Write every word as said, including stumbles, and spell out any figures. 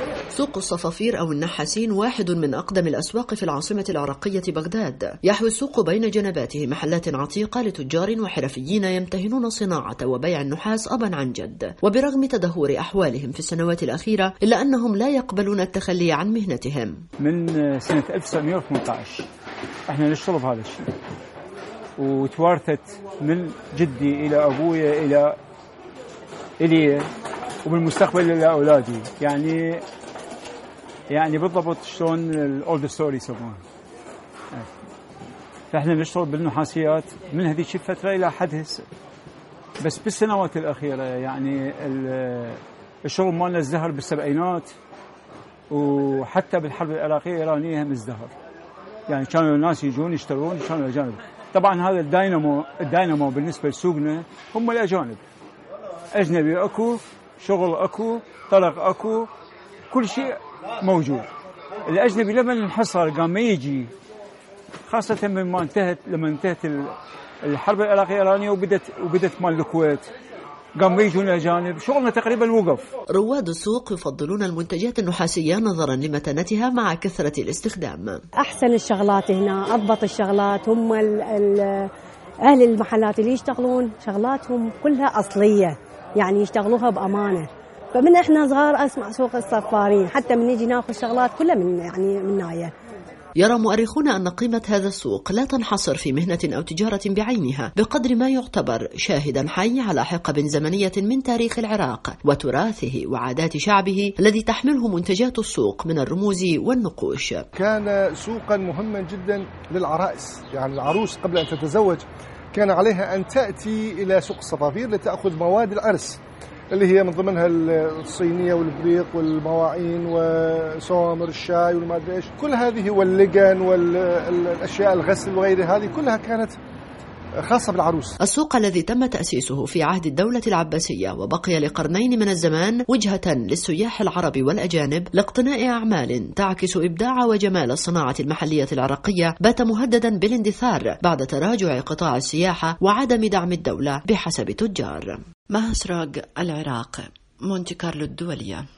سوق الصفافير أو النحاسين واحد من أقدم الأسواق في العاصمة العراقية بغداد. يحوي السوق بين جنباته محلات عتيقة لتجار وحرفيين يمتهنون صناعة وبيع النحاس أبا عن جد، وبرغم تدهور أحوالهم في السنوات الأخيرة إلا أنهم لا يقبلون التخلي عن مهنتهم. من سنة ألف وتسعمئة وثمانية عشر احنا نشتغل بهذا الشيء، وتوارثت من جدي إلى أبويا إلى إلي، وبالمستقبل إلى أولادي. يعني يعني بالضبط شلون الأولد ستوري يسمونها. فإحنا نشتغل بالنحاسيات من هذيك الفترة إلى حد هسه، بس بالسنوات الأخيرة يعني الشغل مالنا ازدهر بالسبعينات، وحتى بالحرب العراقية الإيرانية هم ازدهر. يعني كانوا الناس يجون يشترون، كانوا الأجانب. طبعا هذا الداينامو الداينامو بالنسبة لسوقنا هم الأجانب. أجنبي أكو، شغل أكو، طلق أكو، كل شيء موجود. الأجنبي لما انحصر قام ما يجي، خاصة لما انتهت لما انتهت الحرب العراقية الإيرانية وبدت وبدت مال الكويت، قام ما يجون الأجانب، شغلنا تقريبا وقف. رواد السوق يفضلون المنتجات النحاسية نظرا لمتانتها مع كثرة الاستخدام. أحسن الشغلات هنا، أضبط الشغلات، هم ال ال أهل المحلات اللي يشتغلون شغلاتهم كلها أصلية، يعني يشتغلوها بأمانة. فمن احنا صغار اسمع سوق الصفارين، حتى من نيجي ناخذ شغلات كلها من يعني من نايه. يرى مؤرخون أن قيمة هذا السوق لا تنحصر في مهنة أو تجارة بعينها، بقدر ما يعتبر شاهدا حي على حقب زمنية من تاريخ العراق وتراثه وعادات شعبه الذي تحمله منتجات السوق من الرموز والنقوش. كان سوقا مهما جدا للعرائس، يعني العروس قبل أن تتزوج كان عليها أن تأتي إلى سوق الصفافير لتأخذ مواد العرس، اللي هي من ضمنها الصينية والبريق والمواعين وسوامر الشاي والما ادري ايش، كل هذه واللجن والاشياء الغسل وغيرها، هذه كلها كانت خاصة بالعروس. السوق الذي تم تأسيسه في عهد الدولة العباسية وبقي لقرنين من الزمان وجهة للسياح العرب والأجانب لاقتناء أعمال تعكس إبداع وجمال الصناعة المحلية العراقية، بات مهددا بالاندثار بعد تراجع قطاع السياحة وعدم دعم الدولة بحسب تجار. مها سراج، العراق، مونتي كارلو الدولية.